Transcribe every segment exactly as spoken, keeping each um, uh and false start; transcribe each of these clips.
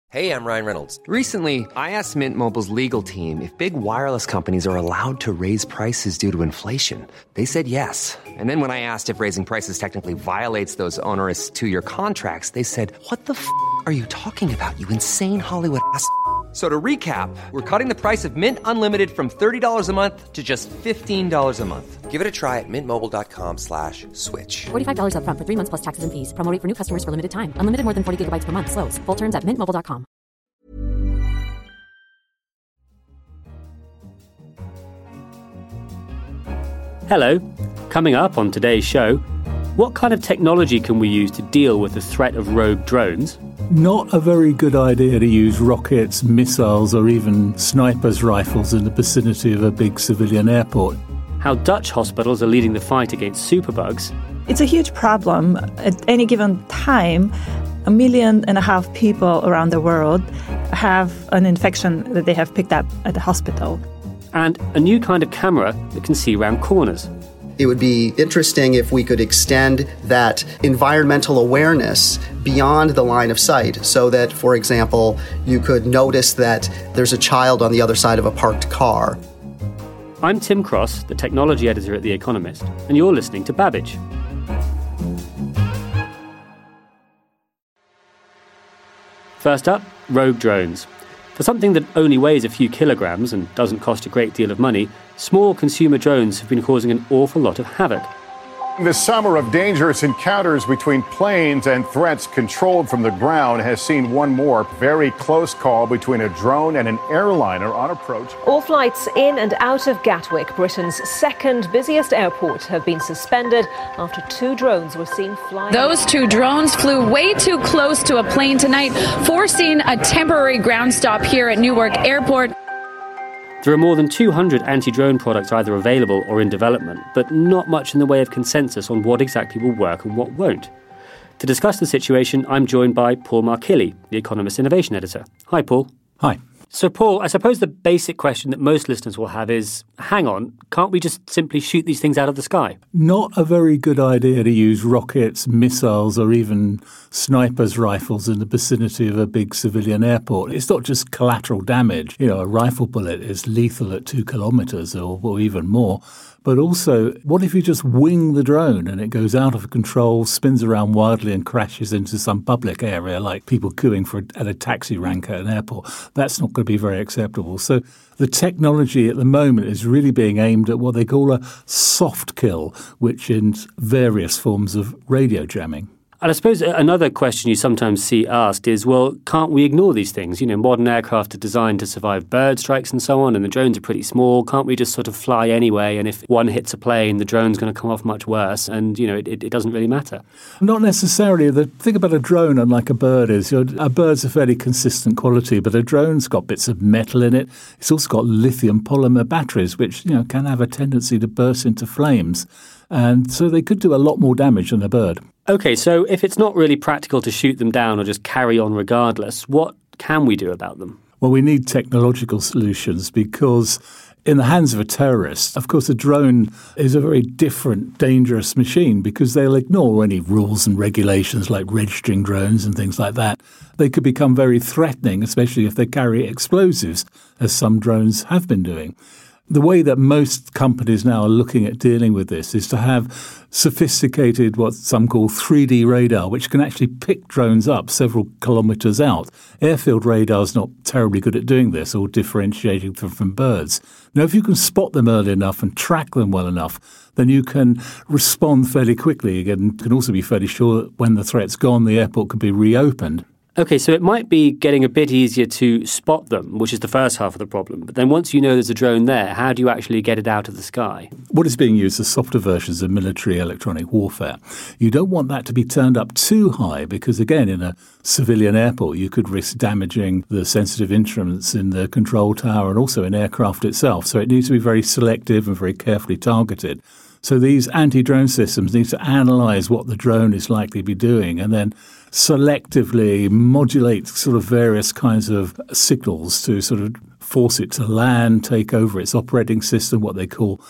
Hey, I'm Ryan Reynolds. Recently, I asked Mint Mobile's legal team if big wireless companies are allowed to raise prices due to inflation. They said yes. And then when I asked if raising prices technically violates those onerous two-year contracts, they said, what the f*** are you talking about, you insane Hollywood ass f- So to recap, we're cutting the price of Mint Unlimited from thirty dollars a month to just fifteen dollars a month. Give it a try at mintmobile.com slash switch. forty-five dollars up front for three months plus taxes and fees. Promo rate for new customers for limited time. Unlimited more than forty gigabytes per month. Slows full terms at mint mobile dot com. Hello. Coming up on today's show, what kind of technology can we use to deal with the threat of rogue drones? Not a very good idea to use rockets, missiles, or even snipers' rifles in the vicinity of a big civilian airport. How Dutch hospitals are leading the fight against superbugs. It's a huge problem. At any given time, a million and a half people around the world have an infection that they have picked up at the hospital. And a new kind of camera that can see around corners. It would be interesting if we could extend that environmental awareness beyond the line of sight so that, for example, you could notice that there's a child on the other side of a parked car. I'm Tim Cross, the technology editor at The Economist, and you're listening to Babbage. First up, rogue drones. For something that only weighs a few kilograms and doesn't cost a great deal of money, small consumer drones have been causing an awful lot of havoc. This summer of dangerous encounters between planes and threats controlled from the ground has seen one more very close call between a drone and an airliner on approach. All flights in and out of Gatwick, Britain's second busiest airport, have been suspended after two drones were seen flying. Those two drones flew way too close to a plane tonight, forcing a temporary ground stop here at Newark Airport. There are more than two hundred anti-drone products either available or in development, but not much in the way of consensus on what exactly will work and what won't. To discuss the situation, I'm joined by Paul Markilly, The Economist Innovation Editor. Hi, Paul. Hi. So, Paul, I suppose the basic question that most listeners will have is, hang on, can't we just simply shoot these things out of the sky? Not a very good idea to use rockets, missiles, or even snipers' rifles in the vicinity of a big civilian airport. It's not just collateral damage. You know, a rifle bullet is lethal at two kilometres or, or even more. But also, what if you just wing the drone and it goes out of control, spins around wildly and crashes into some public area like people queuing for at a taxi rank at an airport? That's not going to be very acceptable. So the technology at the moment is really being aimed at what they call a soft kill, which in various forms of radio jamming. And I suppose another question you sometimes see asked is, well, can't we ignore these things? You know, modern aircraft are designed to survive bird strikes and so on, and the drones are pretty small. Can't we just sort of fly anyway? And if one hits a plane, the drone's going to come off much worse, and, you know, it, it doesn't really matter. Not necessarily. The thing about a drone, unlike a bird, is you know, a bird's a fairly consistent quality, but a drone's got bits of metal in it. It's also got lithium polymer batteries, which, you know, can have a tendency to burst into flames. And so they could do a lot more damage than a bird. OK, so if it's not really practical to shoot them down or just carry on regardless, what can we do about them? Well, we need technological solutions because in the hands of a terrorist, of course, a drone is a very different, dangerous machine because they'll ignore any rules and regulations like registering drones and things like that. They could become very threatening, especially if they carry explosives, as some drones have been doing. The way that most companies now are looking at dealing with this is to have sophisticated, what some call three D radar, which can actually pick drones up several kilometres out. Airfield radar is not terribly good at doing this or differentiating them from birds. Now, if you can spot them early enough and track them well enough, then you can respond fairly quickly. Again, you can also be fairly sure that when the threat's gone, the airport can be reopened. OK, so it might be getting a bit easier to spot them, which is the first half of the problem. But then once you know there's a drone there, how do you actually get it out of the sky? What is being used are softer versions of military electronic warfare. You don't want that to be turned up too high because, again, in a civilian airport, you could risk damaging the sensitive instruments in the control tower and also in aircraft itself. So it needs to be very selective and very carefully targeted. So these anti-drone systems need to analyse what the drone is likely to be doing and then selectively modulate sort of various kinds of signals to sort of force it to land, take over its operating system, what they call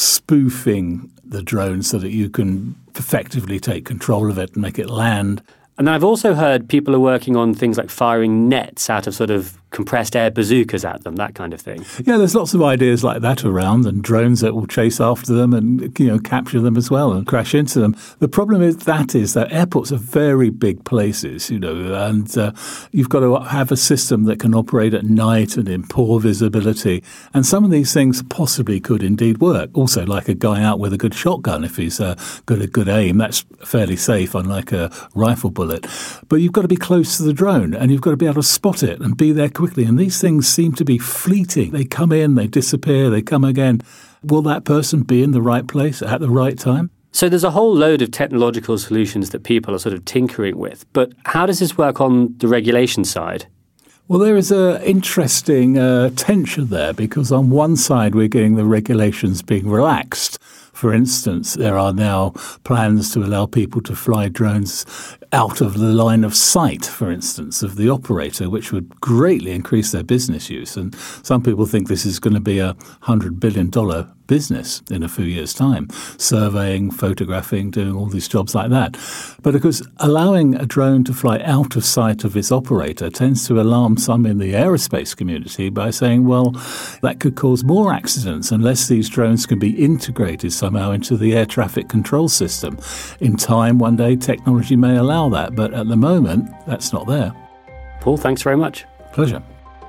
spoofing the drone so that you can effectively take control of it and make it land. And I've also heard people are working on things like firing nets out of sort of compressed air bazookas at them, that kind of thing. Yeah, there's lots of ideas like that around, and drones that will chase after them and, you know, capture them as well and crash into them. The problem is that is that airports are very big places, you know, and uh, you've got to have a system that can operate at night and in poor visibility. And some of these things possibly could indeed work. Also, like a guy out with a good shotgun, if he's uh, got a good aim, that's fairly safe, unlike a rifle bullet. But you've got to be close to the drone, and you've got to be able to spot it and be there quickly. And these things seem to be fleeting. They come in, they disappear, they come again. Will that person be in the right place at the right time? So there's a whole load of technological solutions that people are sort of tinkering with. But how does this work on the regulation side? Well, there is an interesting uh, tension there, because on one side we're getting the regulations being relaxed. For instance, there are now plans to allow people to fly drones out of the line of sight, for instance, of the operator, which would greatly increase their business use. And some people think this is going to be a one hundred billion dollars business in a few years' time, surveying, photographing, doing all these jobs like that. But of course, allowing a drone to fly out of sight of its operator tends to alarm some in the aerospace community by saying, well, that could cause more accidents unless these drones can be integrated somehow into the air traffic control system. In time, one day, technology may allow that, but at the moment, that's not there. Paul, thanks very much. Pleasure.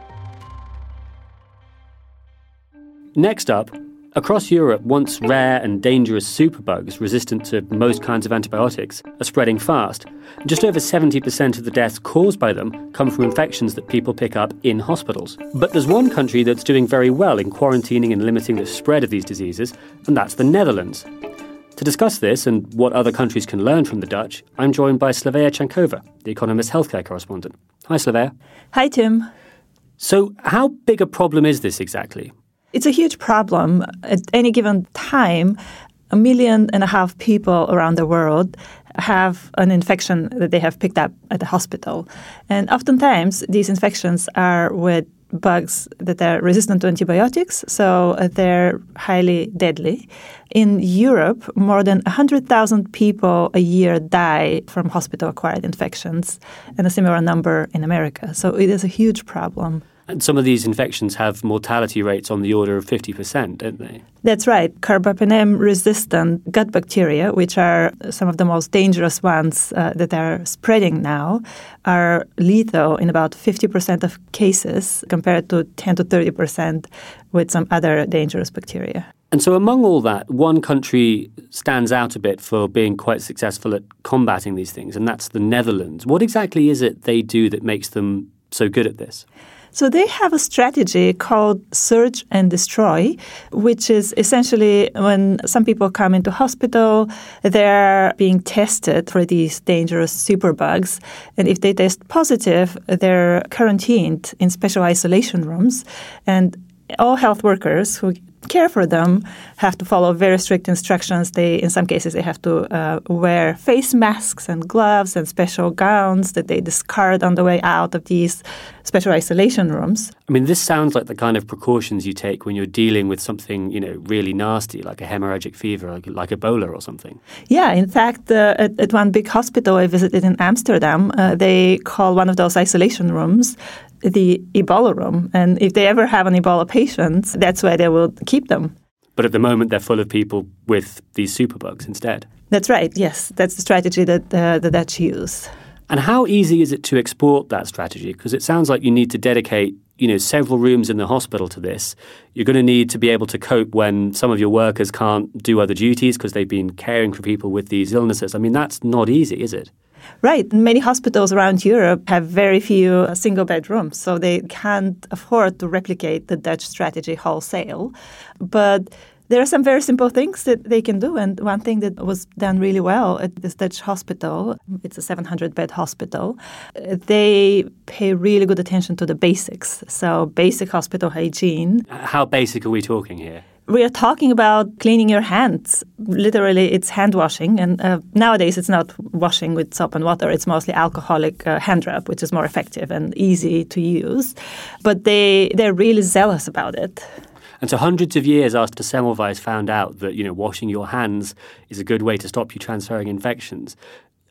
Next up, across Europe, once rare and dangerous superbugs resistant to most kinds of antibiotics are spreading fast. Just over seventy percent of the deaths caused by them come from infections that people pick up in hospitals. But there's one country that's doing very well in quarantining and limiting the spread of these diseases, and that's the Netherlands. To discuss this and what other countries can learn from the Dutch, I'm joined by Slavea Chankova, The Economist healthcare correspondent. Hi, Slavea. Hi, Tim. So how big a problem is this exactly? It's a huge problem. At any given time, a million and a half people around the world have an infection that they have picked up at the hospital. And oftentimes, these infections are with bugs that are resistant to antibiotics, so they're highly deadly. In Europe, more than one hundred thousand people a year die from hospital-acquired infections, and a similar number in America. So it is a huge problem. And some of these infections have mortality rates on the order of fifty percent, don't they? That's right. Carbapenem-resistant gut bacteria, which are some of the most dangerous ones uh, that are spreading now, are lethal in about fifty percent of cases compared to ten to thirty percent with some other dangerous bacteria. And so among all that, one country stands out a bit for being quite successful at combating these things, and that's the Netherlands. What exactly is it they do that makes them so good at this? So they have a strategy called Search and Destroy, which is essentially when some people come into hospital, they're being tested for these dangerous superbugs. And if they test positive, they're quarantined in special isolation rooms. And all health workers who care for them have to follow very strict instructions. They, in some cases, they have to uh, wear face masks and gloves and special gowns that they discard on the way out of these special isolation rooms. I mean, this sounds like the kind of precautions you take when you're dealing with something, you know, really nasty, like a hemorrhagic fever, like, like Ebola or something. Yeah, in fact, uh, at, at one big hospital I visited in Amsterdam, uh, they call one of those isolation rooms the Ebola room. And if they ever have an Ebola patient, that's where they will keep them. But at the moment, they're full of people with these superbugs instead. That's right, yes. That's the strategy that uh, the Dutch use. And how easy is it to export that strategy? Because it sounds like you need to dedicate, you know, several rooms in the hospital to this. You're going to need to be able to cope when some of your workers can't do other duties because they've been caring for people with these illnesses. I mean, that's not easy, is it? Right. Many hospitals around Europe have very few single-bed rooms, so they can't afford to replicate the Dutch strategy wholesale. But there are some very simple things that they can do, and one thing that was done really well at this Dutch hospital, it's a seven hundred bed hospital, they pay really good attention to the basics, so basic hospital hygiene. How basic are we talking here? We are talking about cleaning your hands. Literally, it's hand washing. And uh, nowadays, it's not washing with soap and water. It's mostly alcoholic uh, hand rub, which is more effective and easy to use. But they, they're really zealous about it. And so hundreds of years after Semmelweis found out that, you know, washing your hands is a good way to stop you transferring infections,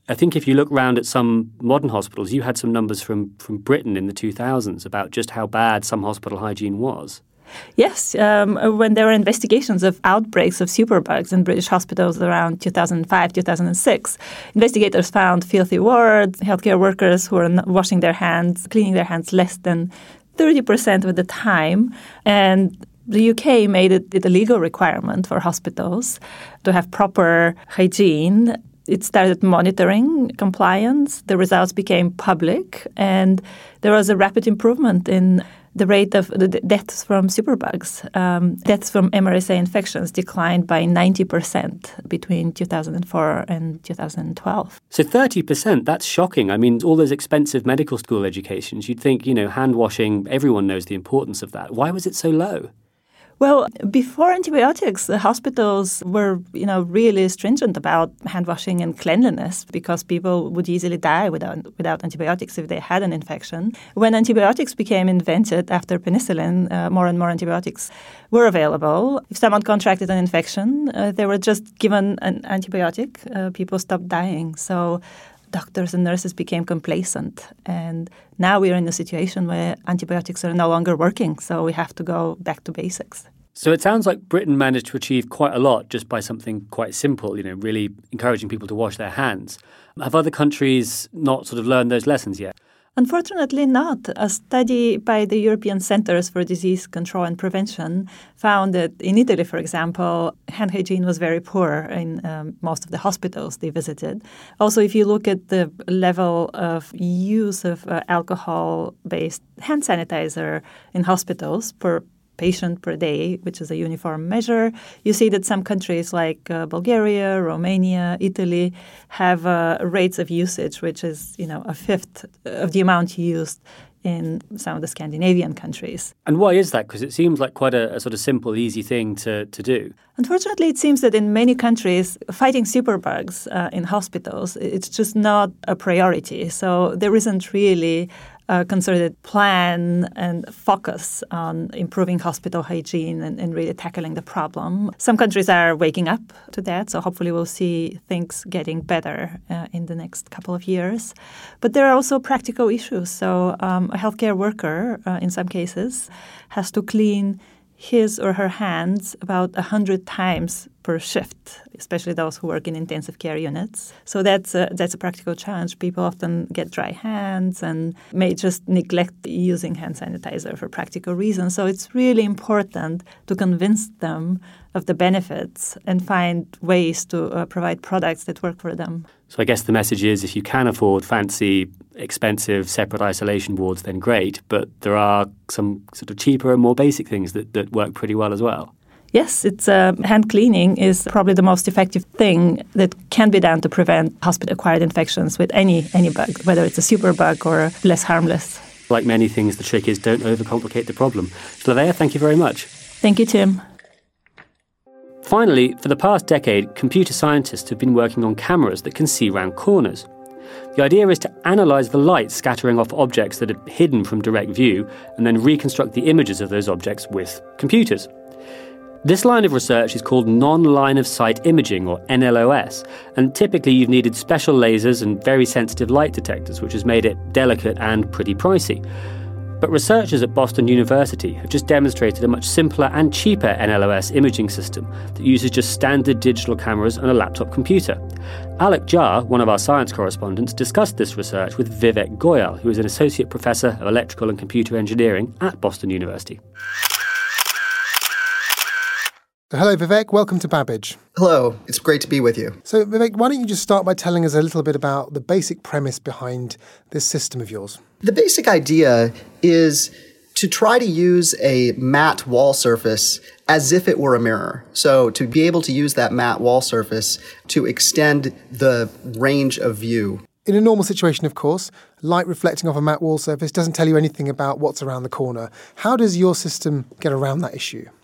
I think if you look round at some modern hospitals, you had some numbers from, from Britain in the two thousands about just how bad some hospital hygiene was. Yes, um, when there were investigations of outbreaks of superbugs in British hospitals around two thousand five, two thousand six, investigators found filthy wards, healthcare workers who were washing their hands, cleaning their hands less than thirty percent of the time. And the U K made it, it a legal requirement for hospitals to have proper hygiene. It started monitoring compliance. The results became public, and there was a rapid improvement in the rate of the deaths from superbugs. Um, deaths from M R S A infections declined by ninety percent between two thousand four and two thousand twelve. So thirty percent, that's shocking. I mean, all those expensive medical school educations, you'd think, you know, hand washing, everyone knows the importance of that. Why was it so low? Well, before antibiotics, the hospitals were, you know, really stringent about hand washing and cleanliness because people would easily die without without antibiotics if they had an infection. When antibiotics became invented after penicillin, uh, more and more antibiotics were available. If someone contracted an infection, uh, they were just given an antibiotic. Uh, people stopped dying. So doctors and nurses became complacent. And now we are in a situation where antibiotics are no longer working. So we have to go back to basics. So it sounds like Britain managed to achieve quite a lot just by something quite simple, you know, really encouraging people to wash their hands. Have other countries not sort of learned those lessons yet? Unfortunately not. A study by the European Centers for Disease Control and Prevention found that in Italy, for example, hand hygiene was very poor in um, most of the hospitals they visited. Also, if you look at the level of use of uh, alcohol-based hand sanitizer in hospitals per patient per day, which is a uniform measure, you see that some countries like uh, Bulgaria, Romania, Italy have uh, rates of usage which is, you know, a fifth of the amount used in some of the Scandinavian countries. And why is that? Because it seems like quite a, a sort of simple, easy thing to, to do. Unfortunately, it seems that in many countries, fighting superbugs uh, in hospitals, it's just not a priority. So there isn't really a concerted plan and focus on improving hospital hygiene and, and really tackling the problem. Some countries are waking up to that, so hopefully we'll see things getting better uh, in the next couple of years. But there are also practical issues. So um, a healthcare worker, uh, in some cases, has to clean his or her hands about one hundred times per shift, especially those who work in intensive care units. So that's a, that's a practical challenge. People often get dry hands and may just neglect using hand sanitizer for practical reasons. So it's really important to convince them of the benefits and find ways to uh, provide products that work for them. So I guess the message is if you can afford fancy, expensive, separate isolation wards, then great. But there are some sort of cheaper and more basic things that, that work pretty well as well. Yes, it's uh, hand cleaning is probably the most effective thing that can be done to prevent hospital-acquired infections with any any bug, whether it's a superbug or less harmless. Like many things, the trick is don't overcomplicate the problem. Slavea, thank you very much. Thank you, Tim. Finally, for the past decade, computer scientists have been working on cameras that can see round corners. The idea is to analyse the light scattering off objects that are hidden from direct view and then reconstruct the images of those objects with computers. This line of research is called non-line of sight imaging, or N L O S, and typically you've needed special lasers and very sensitive light detectors, which has made it delicate and pretty pricey. But researchers at Boston University have just demonstrated a much simpler and cheaper N L O S imaging system that uses just standard digital cameras and a laptop computer. Alec Jha, one of our science correspondents, discussed this research with Vivek Goyal, who is an associate professor of electrical and computer engineering at Boston University. Hello, Vivek. Welcome to Babbage. Hello. It's great to be with you. So, Vivek, why don't you just start by telling us a little bit about the basic premise behind this system of yours? The basic idea is to try to use a matte wall surface as if it were a mirror. So to be able to use that matte wall surface to extend the range of view. In a normal situation, of course, light reflecting off a matte wall surface doesn't tell you anything about what's around the corner. How does your system get around that issue?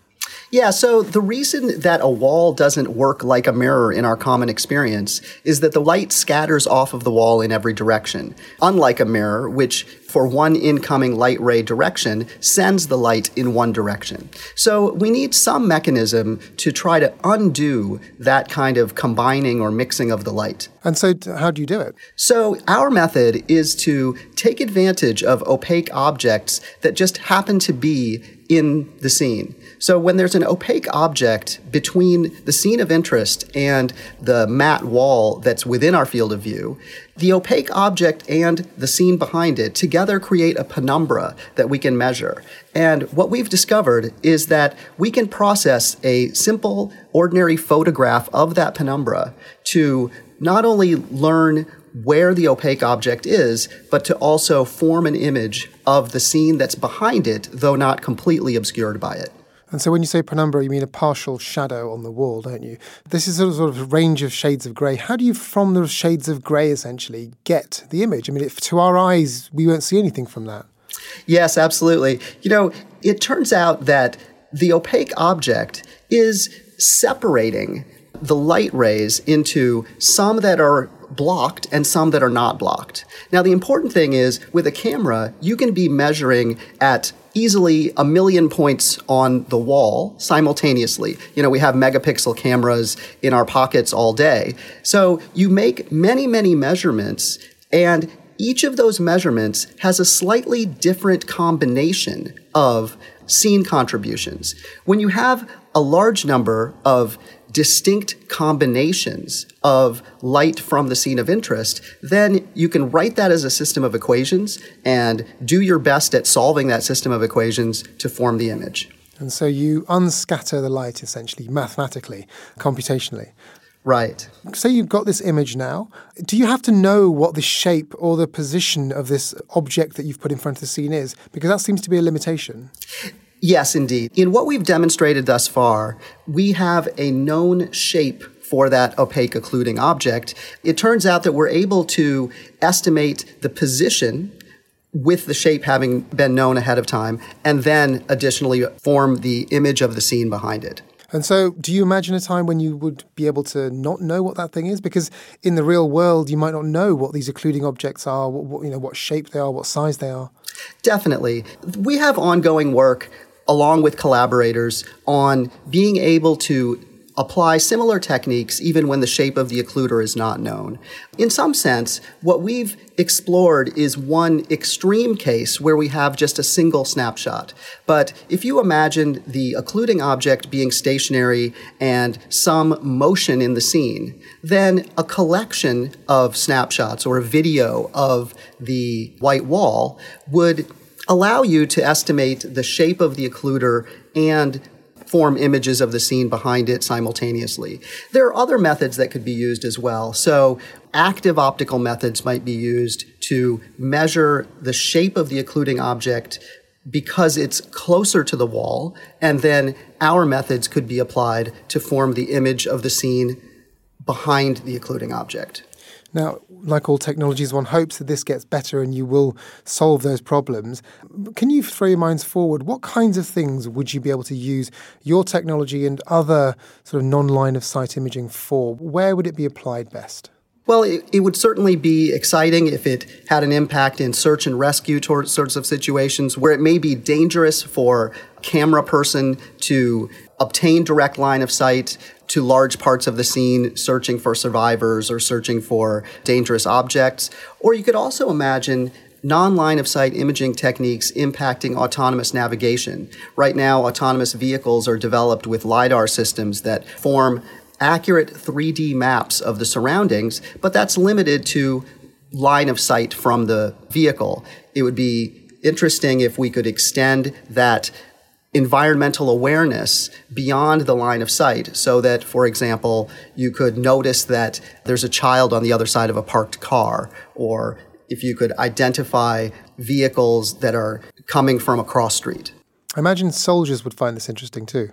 Yeah, so the reason that a wall doesn't work like a mirror in our common experience is that the light scatters off of the wall in every direction, unlike a mirror, which for one incoming light ray direction sends the light in one direction. So we need some mechanism to try to undo that kind of combining or mixing of the light. And so how do you do it? So our method is to take advantage of opaque objects that just happen to be in the scene. So when there's an opaque object between the scene of interest and the matte wall that's within our field of view, the opaque object and the scene behind it together create a penumbra that we can measure. And what we've discovered is that we can process a simple, ordinary photograph of that penumbra to not only learn where the opaque object is, but to also form an image of the scene that's behind it, though not completely obscured by it. And so when you say penumbra, you mean a partial shadow on the wall, don't you? This is a sort of range of shades of grey. How do you, from those shades of grey, essentially, get the image? I mean, if, to our eyes, we won't see anything from that. Yes, absolutely. You know, it turns out that the opaque object is separating the light rays into some that are blocked and some that are not blocked. Now, the important thing is, with a camera, you can be measuring at easily a million points on the wall simultaneously. You know, we have megapixel cameras in our pockets all day. So you make many, many measurements, and each of those measurements has a slightly different combination of scene contributions. When you have a large number of distinct combinations of light from the scene of interest, then you can write that as a system of equations and do your best at solving that system of equations to form the image. And so you unscatter the light, essentially, mathematically, computationally. Right. Say you've got this image now. Do you have to know what the shape or the position of this object that you've put in front of the scene is? Because that seems to be a limitation. Yes, indeed. In what we've demonstrated thus far, we have a known shape for that opaque occluding object. It turns out that we're able to estimate the position with the shape having been known ahead of time, and then additionally form the image of the scene behind it. And so do you imagine a time when you would be able to not know what that thing is? Because in the real world, you might not know what these occluding objects are, what, what, you know, what shape they are, what size they are. Definitely. We have ongoing work along with collaborators on being able to apply similar techniques even when the shape of the occluder is not known. In some sense, what we've explored is one extreme case where we have just a single snapshot. But if you imagine the occluding object being stationary and some motion in the scene, then a collection of snapshots or a video of the white wall would allow you to estimate the shape of the occluder and form images of the scene behind it simultaneously. There are other methods that could be used as well. So active optical methods might be used to measure the shape of the occluding object because it's closer to the wall, and then our methods could be applied to form the image of the scene behind the occluding object. Now, like all technologies, one hopes that this gets better and you will solve those problems. Can you throw your minds forward? What kinds of things would you be able to use your technology and other sort of non-line of sight imaging for? Where would it be applied best? Well, it, it would certainly be exciting if it had an impact in search and rescue tor- sorts of situations where it may be dangerous for a camera person to obtain direct line of sight to large parts of the scene, searching for survivors or searching for dangerous objects. Or you could also imagine non-line of sight imaging techniques impacting autonomous navigation. Right now, autonomous vehicles are developed with LiDAR systems that form accurate three D maps of the surroundings, but that's limited to line of sight from the vehicle. It would be interesting if we could extend that environmental awareness beyond the line of sight so that, for example, you could notice that there's a child on the other side of a parked car, or if you could identify vehicles that are coming from a cross street. I imagine soldiers would find this interesting too.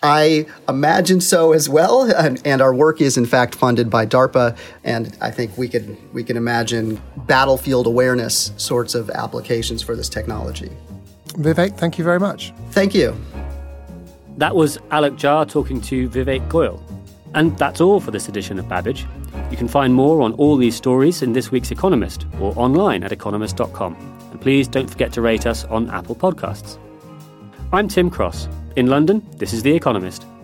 I imagine so as well, and, and our work is in fact funded by DARPA, and I think we could we can imagine battlefield awareness sorts of applications for this technology. Vivek, thank you very much. Thank you. That was Alok Jha talking to Vivek Goyal. And that's all for this edition of Babbage. You can find more on all these stories in this week's Economist or online at economist dot com. And please don't forget to rate us on Apple Podcasts. I'm Tim Cross. In London, this is The Economist.